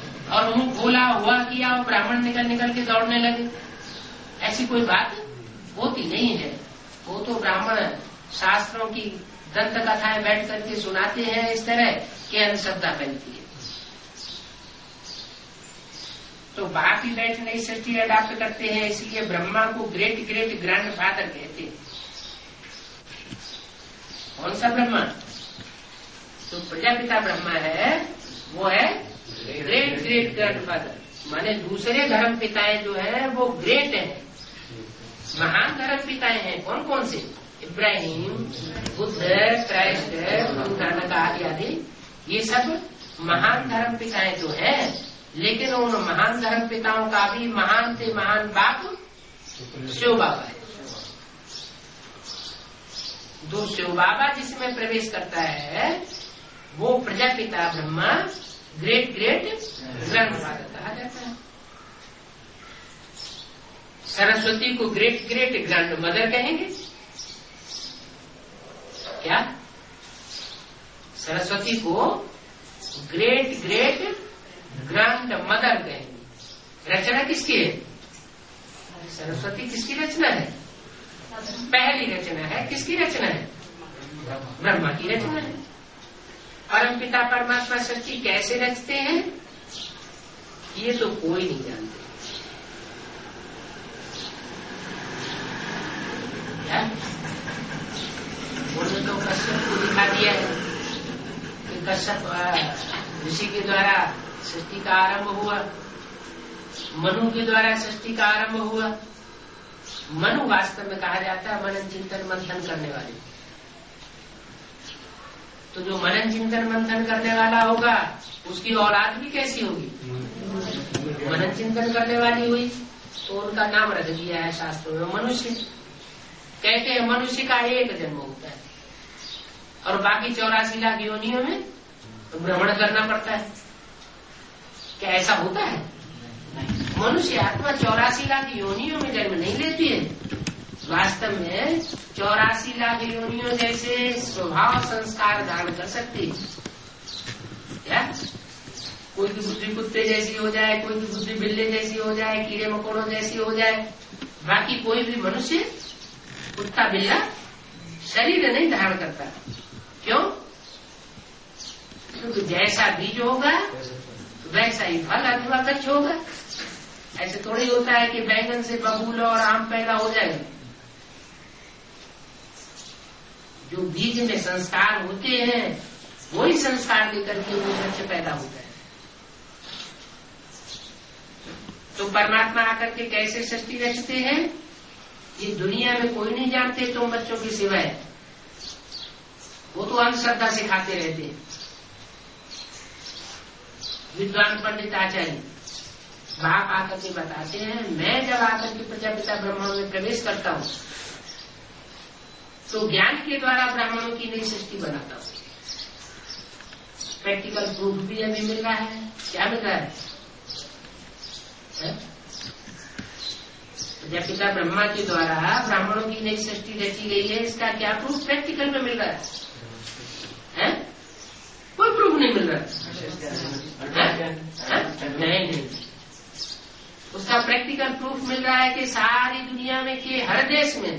S1: और मुंह खोला हुआ किया और ब्राह्मण निकल निकल के दौड़ने लगे, ऐसी कोई बात होती नहीं है। वो तो ब्राह्मण शास्त्रों की दंत कथाएं बैठ करके सुनाते हैं इस तरह कि अंधश्रद्धा फैलती है। तो बाप ही बैठ नई सृष्टि अडाप्ट करते हैं, इसलिए ब्रह्मा को ग्रेट ग्रेट ग्रैंड फादर कहते हैं। कौन सा ब्रह्मा? तो प्रजापिता ब्रह्मा है, वो है ग्रेट ग्रेट ग्रैंड फादर। माने दूसरे धर्म पिताएं जो है वो ग्रेट हैं, महान धर्म पिताएं हैं। कौन कौन से? इब्राहिम, बुद्ध, क्राइस्ट, गुरु नानक आदि आदि, ये सब महान धर्म पिताएं जो है। लेकिन उन महान धर्म पिताओं का भी महान से महान बाप शिव बाबा है। जो शिव बाबा जिसमें प्रवेश करता है वो Prajapita Brahma great great grandfather कहा जाता है। सरस्वती को ग्रेट ग्रेट ग्रैंड मदर कहेंगे क्या? सरस्वती को ग्रेट ग्रेट ग्रैंड मदर कहेंगे। रचना किसकी है? सरस्वती किसकी रचना है? पहली रचना है। किसकी रचना है? ब्रह्मा की रचना है। परम पिता परमात्मा सृष्टि कैसे रचते हैं ये तो कोई नहीं जानते। उन्होंने तो कश्यप को दिखा दिया है कि कश्यप ऋषि के द्वारा सृष्टि का आरंभ हुआ, मनु के द्वारा सृष्टि का आरंभ हुआ। मनु वास्तव में कहा जाता है मनन चिंतन मंथन करने वाले। तो जो मनन चिंतन मंथन करने वाला होगा उसकी औलाद भी कैसी होगी? मनन चिंतन करने वाली हुई। तो उनका नाम रख दिया है शास्त्रों में मनुष्य। कहते हैं मनुष्य का एक जन्म होता है और बाकी चौरासी लाख योनियों में भ्रमण करना पड़ता है। क्या ऐसा होता है? मनुष्य आत्मा चौरासी लाख योनियों में जन्म नहीं लेती है। वास्तव में चौरासी लाख योनियों जैसे स्वभाव संस्कार धारण कर सकती है। क्या कोई की बुद्धि कुत्ते जैसी हो जाए, कोई की बुद्धि बिल्ली जैसी हो जाए, कीड़े मकोड़ों जैसी हो जाए, बाकी कोई भी मनुष्य कुत्ता बिल्ला शरीर नहीं धारण करता। क्यों? क्योंकि जैसा बीज होगा वैसा ही फल अथवा वृक्ष होगा। ऐसे थोड़ी होता है कि बैंगन से बबूल और आम पैदा हो जाए। जो बीज में संस्कार होते हैं वही संस्कार लेकर के वो वृक्ष पैदा होता है। तो परमात्मा आकर के कैसे सृष्टि रचते हैं ये दुनिया में कोई नहीं जानते तुम बच्चों की सिवाय। वो तो अंधश्रद्धा सिखाते रहते हैं विद्वान पंडित आचार्य। बाप आकर के बताते हैं मैं जब आकर के प्रजापिता ब्राह्मणों में प्रवेश करता हूँ तो ज्ञान के द्वारा ब्राह्मणों की नई सृष्टि बनाता हूँ। प्रैक्टिकल प्रूफ भी अभी मिल रहा है। क्या मिल रहा है? प्रजापिता ब्रह्मा के द्वारा ब्राह्मणों की नई सृष्टि रची गई है। इसका क्या प्रूफ प्रैक्टिकल में मिल रहा है? है? कोई प्रूफ नहीं मिल रहा। नहीं नहीं उसका प्रैक्टिकल प्रूफ मिल रहा है कि सारी दुनिया में के हर देश में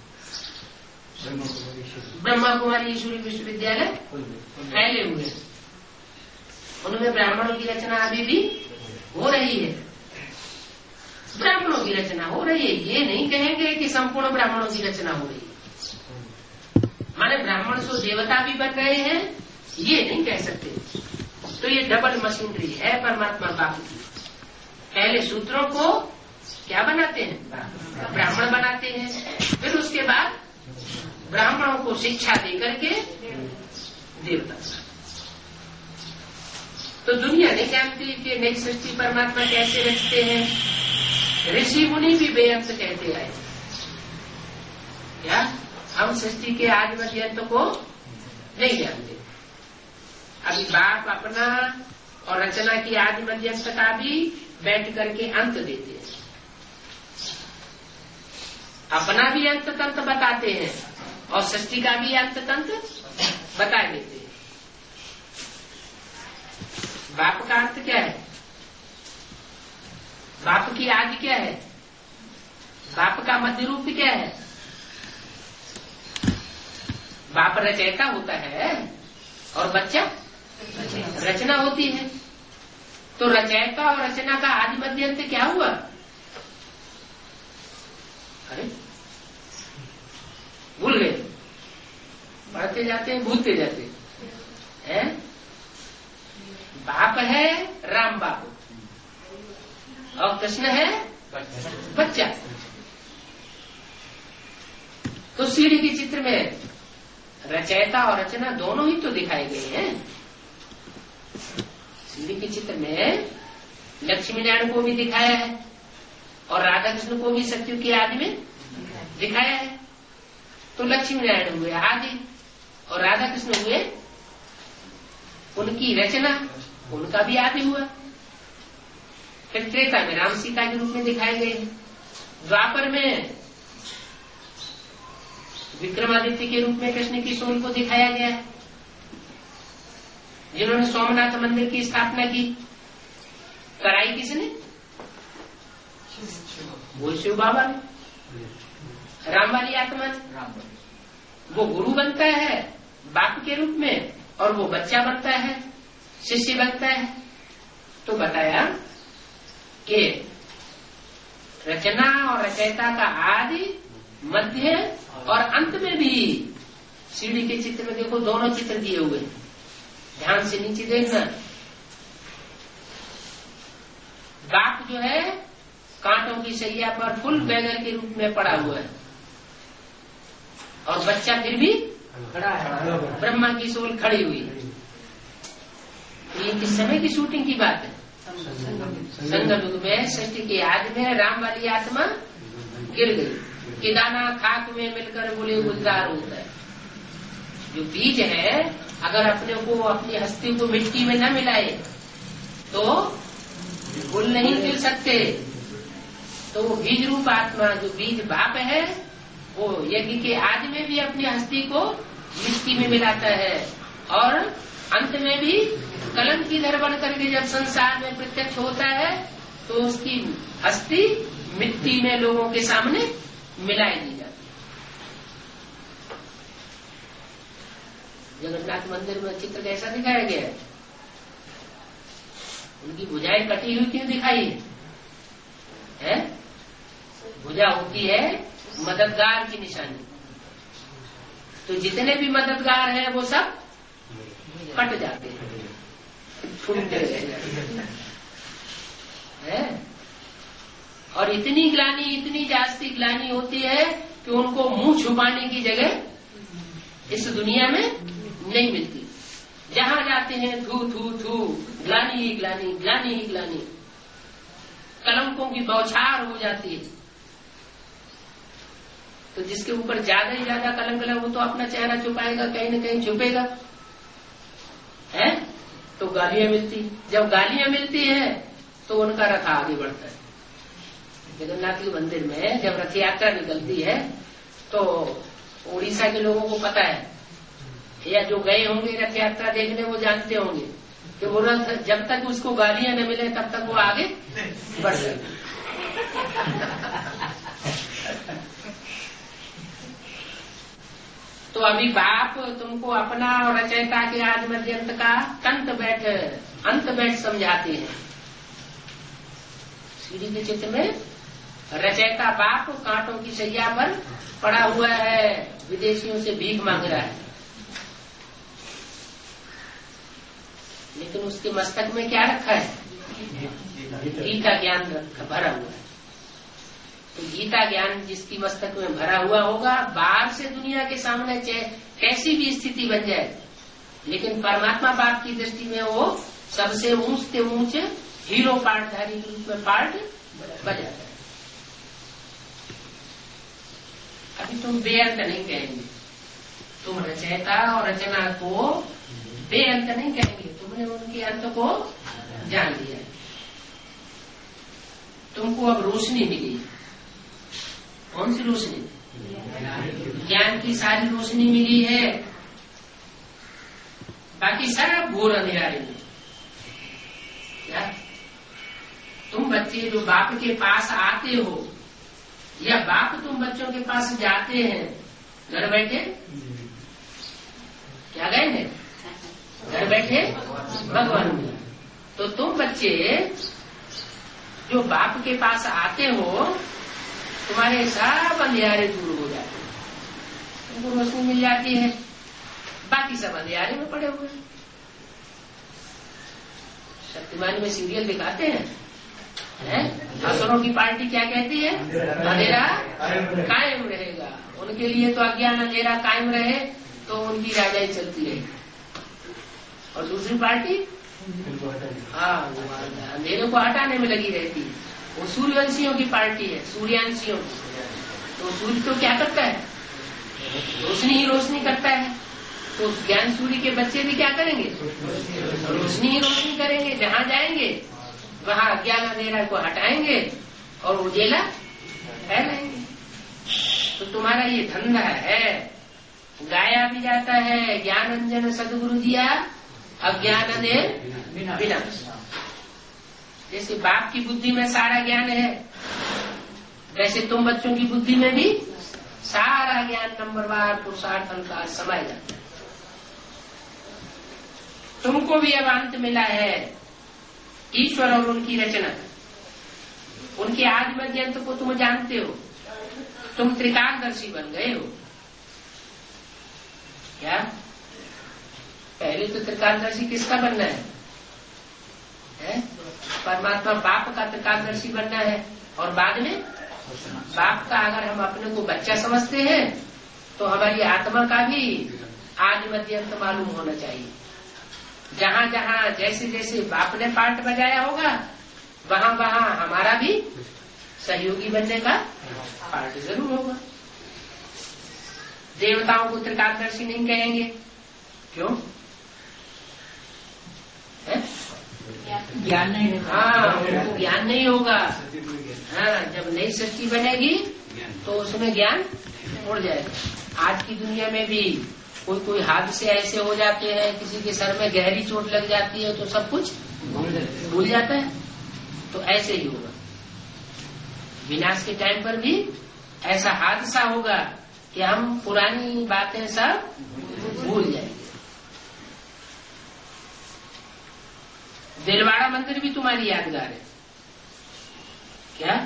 S1: ब्रह्मा कुमारी ईश्वरी विश्वविद्यालय फैले हुए, उनमें ब्राह्मणों की रचना अभी भी हो रही है। ब्राह्मणों की रचना हो रही है, ये नहीं कहेंगे कि संपूर्ण ब्राह्मणों की रचना हो रही है। माने ब्राह्मण सो देवता भी बन रहे हैं ये नहीं कह सकते। तो ये डबल मशीनरी है परमात्मा बाप की। पहले सूत्रों को क्या बनाते हैं? ब्राह्मण बनाते हैं, फिर उसके बाद ब्राह्मणों को शिक्षा देकर के देवता। तो दुनिया नहीं जानती कि नई सृष्टि परमात्मा कैसे रचते हैं। ऋषि मुनि भी बेअंत कहते आए। क्या हम सृष्टि के आदि मध्य अंत को नहीं जानते। अभी बाप अपना और रचना की आदि मध्य अंत का भी बैठ करके अंत देते हैं। अपना भी अंत तंत्र बताते हैं और सृष्टि का भी अंत तंत्र बता देते हैं। बाप का अंत क्या है? बाप की आदि क्या है? बाप का मध्य रूप क्या है? बाप रचयिता होता है और बच्चा रचना होती है। तो रचयिता और रचना का आदि मध्य अंत क्या हुआ? अरे भूल गए, पढ़ते जाते हैं भूलते जाते हैं। बाप है राम बापू और कृष्ण है बच्चा। तो सीढ़ी के चित्र में रचयिता और रचना दोनों ही तो दिखाए गए हैं। सीढ़ी के चित्र में लक्ष्मी नारायण को भी दिखाया है और राधा कृष्ण को भी सत्युग की आदि में दिखाया है। तो लक्ष्मी नारायण हुए आदि और राधा कृष्ण हुए उनकी रचना, उनका भी आदि हुआ। फिर त्रेता में राम सीता के रूप में दिखाए गए हैं। द्वापर में विक्रमादित्य के रूप में कृष्ण की सोल को दिखाया गया है, जिन्होंने सोमनाथ मंदिर की स्थापना की। कराई किसने? वो शिव बाबा ने, राम वाली आत्मा ने। वो गुरु बनता है बाप के रूप में और वो बच्चा बनता है, शिष्य बनता है। तो बताया कि रचना और रचयिता का आदि मध्य और अंत में भी सीढ़ी के चित्र में देखो दोनों चित्र दिए हुए हैं। ध्यान से नीचे देखना। बाप जो है कांटों की सैया पर फुल बैगर के रूप में पड़ा हुआ है और बच्चा फिर भी खड़ा है, ब्रह्मा की सोल खड़ी हुई है। ये किस समय की शूटिंग की बात है? संगम युग में सृष्टि के आदि में राम वाली आत्मा गिर गई कि दाना खाक में मिलकर बोले गुलजार होता है। जो बीज है अगर अपने को अपनी हस्ती को मिट्टी में न मिलाए तो फूल नहीं खिल सकते। तो वो बीज रूप आत्मा जो बीज बाप है वो यज्ञ के आदि में भी अपनी हस्ती को मिट्टी में मिलाता है और अंत में भी कलंक की धर बन करके जब संसार में प्रत्यक्ष होता है तो उसकी हस्ती मिट्टी में लोगों के सामने मिलाई दी जाती है। जगन्नाथ मंदिर में चित्र कैसा दिखाया गया है? उनकी भुजाएं कटी हुई क्यों दिखाई है? भुजा होती है मददगार की निशानी। तो जितने भी मददगार हैं वो सब कट जाते हैं, छूटते हैं। और इतनी ग्लानी इतनी जास्ती ग्लानी होती है कि उनको मुंह छुपाने की जगह इस दुनिया में नहीं मिलती। जहां जाते हैं थू थू थू, ग्लानी ही ग्लानी, ग्लानी ही ग्लानी, कलंकों की बौछार हो जाती है। तो जिसके ऊपर ज्यादा ही ज्यादा कलंक लगा वो तो अपना चेहरा छुपाएगा, कहीं न कहीं छुपेगा है। तो गालियां मिलती, जब गालियां मिलती है तो उनका रथ आगे बढ़ता है। जगन्नाथ के मंदिर में जब रथ यात्रा निकलती है तो उड़ीसा के लोगों को पता है या जो गए होंगे रथ यात्रा देखने वो जानते होंगे कि वो रथ जब तक उसको गालियां न मिले तब तक वो आगे बढ़ जाए। तो अभी बाप तुमको अपना और रचयिता के आदि मध्य अंत का तंत बैठ अंत बैठ समझाते हैं। सीढ़ी के चित्र में रचयिता बाप कांटों की सैया पर पड़ा हुआ है, विदेशियों से भीख मांग रहा है, लेकिन उसके मस्तक में क्या रखा है? गीता ज्ञान रखा भरा हुआ है। तो गीता ज्ञान जिसकी मस्तक में भरा हुआ होगा, बाहर से दुनिया के सामने कैसी भी स्थिति बन जाए, लेकिन परमात्मा बाप की दृष्टि में वो सबसे ऊंचते ऊंच हीरो पार्टधारी के रूप में पार्ट बन जाता है। अभी तुम बेअंत नहीं कहेंगे, तुम रचयिता और रचना को बेअंत नहीं कहेंगे, तुमने उनके अंत को जान लिया। तुमको अब रोशनी मिली। कौन सी रोशनी? ज्ञान की सारी रोशनी मिली है, बाकी सब घोर अंधेरे में। तुम बच्चे जो बाप के पास आते हो या बाप तुम बच्चों के पास जाते हैं घर बैठे, क्या गए हैं घर बैठे भगवान मिला, तो तुम बच्चे जो बाप के पास आते हो तुम्हारे सब अंधियारे दूर हो जाते हैं, तुमको रोशनी मिल जाती है, बाकी सब अंधियारे में पड़े हुए हैं। शक्तिमान में सीरियल दिखाते हैं, हैं? असुरों की पार्टी क्या कहती है, अंधेरा कायम रहेगा, उनके लिए तो अज्ञान अंधेरा कायम रहे तो उनकी राजाई चलती रहेगी, और दूसरी पार्टी हाँ अंधेरे को हटाने में लगी रहती है, वो सूर्यवंशियों की पार्टी है, सूर्यांशियों की। तो सूर्य तो क्या करता है, रोशनी ही रोशनी करता है, तो ज्ञान सूर्य के बच्चे भी क्या करेंगे, रोशनी ही रोशनी करेंगे, जहाँ जाएंगे वहाँ अज्ञान अंधेरा को हटाएंगे और उजेला फैलाएंगे। तो तुम्हारा ये धंधा है, गाया भी जाता है ज्ञान अंजन सदगुरु दिया अज्ञान अंधेर विनाश। जैसे बाप की बुद्धि में सारा ज्ञान है, वैसे तुम बच्चों की बुद्धि में भी सारा ज्ञान नंबरवार पुरुषार्थ अनुसार समाया जाता है। तुमको भी अब अंत मिला है ईश्वर और उनकी रचना, उनके आदि मध्य अंत को तुम जानते हो, तुम त्रिकालदर्शी बन गए हो। क्या पहले तो त्रिकालदर्शी किसका बनना है, है? परमात्मा बाप का त्रिकालदर्शी बनना है, और बाद में बाप का अगर हम अपने को बच्चा समझते हैं तो हमारी आत्मा का भी आदि मध्य अंत मालूम होना चाहिए। जहाँ जहाँ जैसे जैसे बाप ने पार्ट बजाया होगा वहाँ वहाँ हमारा भी सहयोगी बनने का पार्ट जरूर होगा। देवताओं को त्रिकालदर्शी नहीं कहेंगे, क्यों?
S2: ज्ञान नहीं,
S1: हाँ ज्ञान नहीं होगा। हाँ जब नई सृष्टि बनेगी तो उसमें ज्ञान उड़ जाएगा। आज की दुनिया में भी कोई कोई हादसे ऐसे हो जाते हैं, किसी के सर में गहरी चोट लग जाती है तो सब कुछ भूल जाता है, तो ऐसे ही होगा। विनाश के टाइम पर भी ऐसा हादसा होगा कि हम पुरानी बातें सब भूल जाएंगे। दिलवाड़ा मंदिर भी तुम्हारी यादगार है क्या?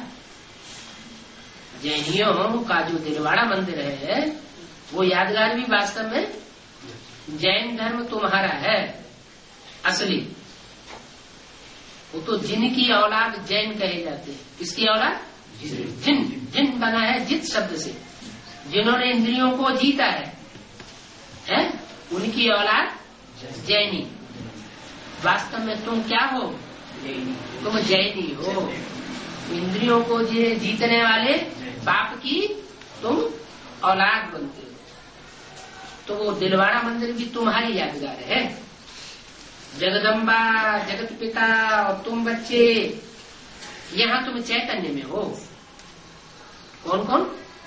S1: जैनियों का जो दिलवाड़ा मंदिर है वो यादगार भी वास्तव में जैन धर्म तुम्हारा है असली। वो तो जिन की औलाद जैन कहे जाते हैं। किसकी औलाद? जिन। जिन बना है जित शब्द से, जिन्होंने इंद्रियों को जीता है, है? उनकी औलाद जैनी। वास्तव में तुम क्या हो? तुम जैनी हो। इंद्रियों को जीतने वाले बाप की तुम औलाद बनते हो। तो वो दिलवाड़ा मंदिर भी तुम्हारी यादगार है। जगदम्बा, जगत पिता और तुम बच्चे, यहाँ तुम चैतन्य में हो। कौन कौन?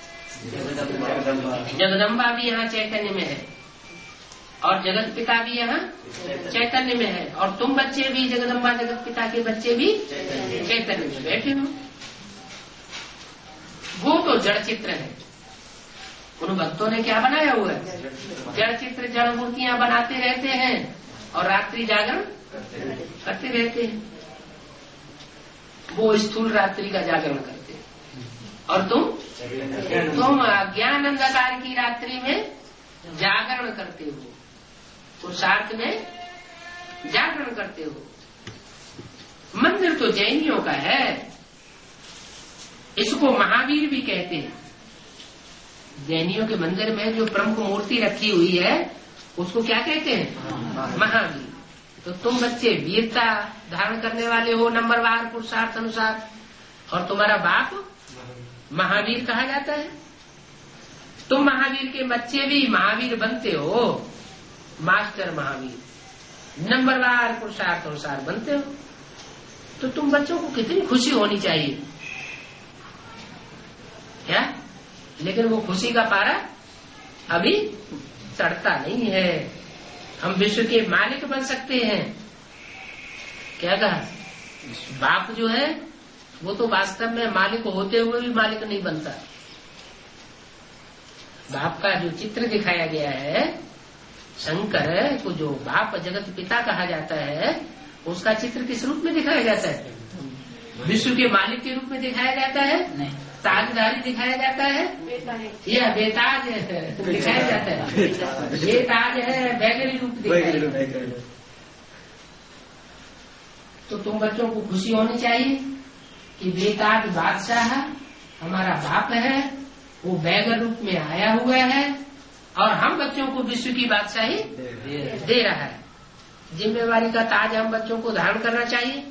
S1: जगदम्बा भी यहाँ चैतन्य में है और जगत पिता भी यहाँ चैतन्य में है, और तुम बच्चे भी जगदम्बा जगत पिता के बच्चे भी चैतन्य में बैठे हो। वो तो जड़ चित्र है। उन भक्तों ने क्या बनाया हुआ है? जड़ चित्र, जड़ मूर्तियां बनाते रहते हैं और रात्रि जागरण करते रहते हैं। वो स्थूल रात्रि का जागरण करते हैं, और तुम तुम अज्ञान अंधकार की रात्रि में जागरण करते हो, पुरुषार्थ में जागरण करते हो। मंदिर तो जैनियों का है, इसको महावीर भी कहते हैं। जैनियों के मंदिर में जो प्रमुख मूर्ति रखी हुई है उसको क्या कहते हैं? महावीर। तो तुम बच्चे वीरता धारण करने वाले हो नंबरवार पुरुषार्थ अनुसार, और तुम्हारा बाप महावीर कहा जाता है। तुम महावीर के बच्चे भी महावीर बनते हो, मास्टर महावीर नंबरवार पुरुषार्थ अनुसार बनते हो। तो तुम बच्चों को कितनी खुशी होनी चाहिए क्या? लेकिन वो खुशी का पारा अभी चढ़ता नहीं है। हम विश्व के मालिक बन सकते हैं। क्या कहा? बाप जो है वो तो वास्तव में मालिक होते हुए भी मालिक नहीं बनता। बाप का जो चित्र दिखाया गया है, शंकर को जो बाप जगत पिता कहा जाता है, उसका चित्र किस रूप में दिखाया जाता है? विश्व के मालिक के रूप में दिखाया जाता है? नहीं। ताजधारी दिखाया जाता है या बेताज दिखाया जाता है? बेताज है, बैगरी रूप दिखाया जाता है। तो तुम बच्चों को खुशी होनी चाहिए कि बेताज बादशाह हमारा बाप है, वो बैगर रूप में आया हुआ है और हम बच्चों को विश्व की बादशाही दे रहा है। जिम्मेवारी का ताज हम बच्चों को धारण करना चाहिए।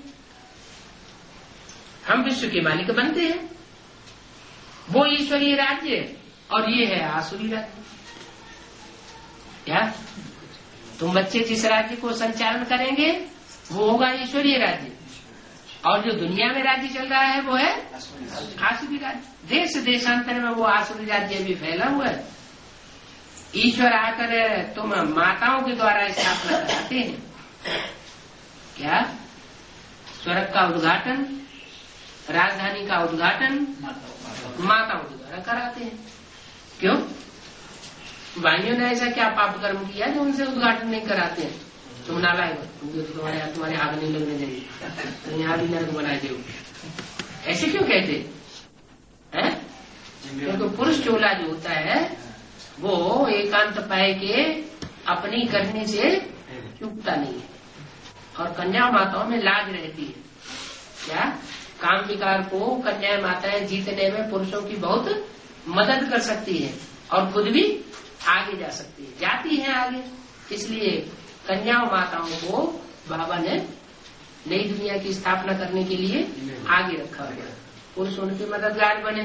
S1: हम विश्व के मालिक बनते हैं। वो ईश्वरीय राज्य और ये है आसुरी राज्य। क्या तुम बच्चे जिस राज्य को संचालन करेंगे वो होगा ईश्वरीय राज्य, और जो दुनिया में राज्य चल रहा है वो है आसुरी राज्य। देश देशांतर में वो आसुरी राज्य भी फैला हुआ है। ईश्वर आकर तुम माताओं के द्वारा स्थापना कराते हैं। क्या स्वर्ग का उद्घाटन, राजधानी का उद्घाटन माताओं के द्वारा कराते हैं। क्यों? भाइयों ने ऐसा क्या पाप कर्म किया जो उनसे उद्घाटन नहीं कराते हैं? तुम नालायक हो, तुम्हारे तुम्हारे आग नहीं लगने देंगे, तो यहाँ भी नर्क बना दो। ऐसे क्यों कहते हैं? क्योंकि पुरुष चोला जो होता है वो एकांत पाए के अपनी करने से चूकता नहीं है, और कन्या माताओं में लाज रहती है। क्या काम विकार को कन्या माताएं जीतने में पुरुषों की बहुत मदद कर सकती है और खुद भी आगे जा सकती है, जाती है आगे। इसलिए कन्या माताओं को बाबा ने नई दुनिया की स्थापना करने के लिए आगे रखा हुआ है। पुरुष उनके मददगार बने।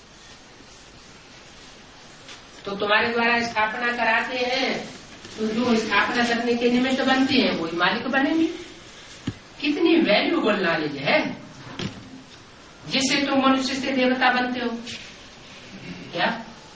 S1: तो तुम्हारे द्वारा स्थापना कराते हैं, तो जो स्थापना करने के निमित्त बनती है वही मालिक बनेंगे। कितनी वैल्यूबल नॉलेज है जिससे तुम मनुष्य से देवता बनते हो। क्या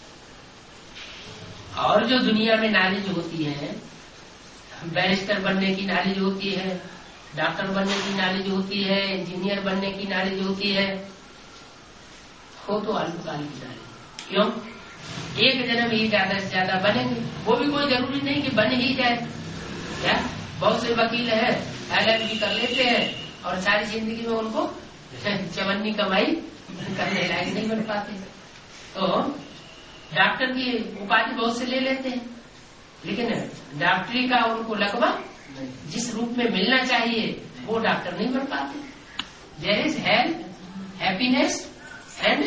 S1: और जो दुनिया में नॉलेज होती है, बैरिस्टर बनने की नॉलेज होती है, डॉक्टर बनने की नॉलेज होती है, इंजीनियर बनने की नॉलेज होती है, हो तो अल्पकाल की नॉलेज। क्यों? एक जन्म ही ज्यादा से ज्यादा बनेंगे, वो भी कोई जरूरी नहीं कि बन ही जाए। क्या बहुत से वकील है एल एल बी कर लेते हैं और सारी जिंदगी में उनको चवन्नी कमाई करने लायक नहीं बन पाते। तो डॉक्टर की उपाधि बहुत से ले लेते हैं, लेकिन डॉक्टरी का उनको लगवा जिस रूप में मिलना चाहिए वो डॉक्टर नहीं बन पाते। There is health, happiness and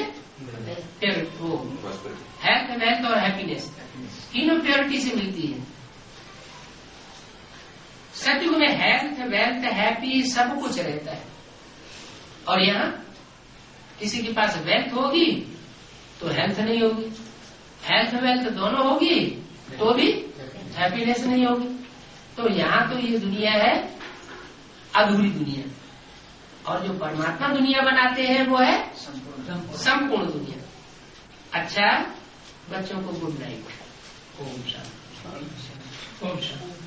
S1: health wealth और हैप्पीनेस, तीनों प्योरिटी से मिलती है। सतयुग में हेल्थ वेल्थ हैप्पी सब कुछ रहता है, और यहाँ किसी के पास वेल्थ होगी तो हेल्थ नहीं होगी, हेल्थ वेल्थ दोनों होगी तो भी हैप्पीनेस नहीं होगी। तो यहाँ तो ये दुनिया है अधूरी दुनिया, और जो परमात्मा दुनिया बनाते हैं वो है संपूर्ण दुनिया। अच्छा बच्चों को गुड नाइट। ओम शांति। ओम शांति।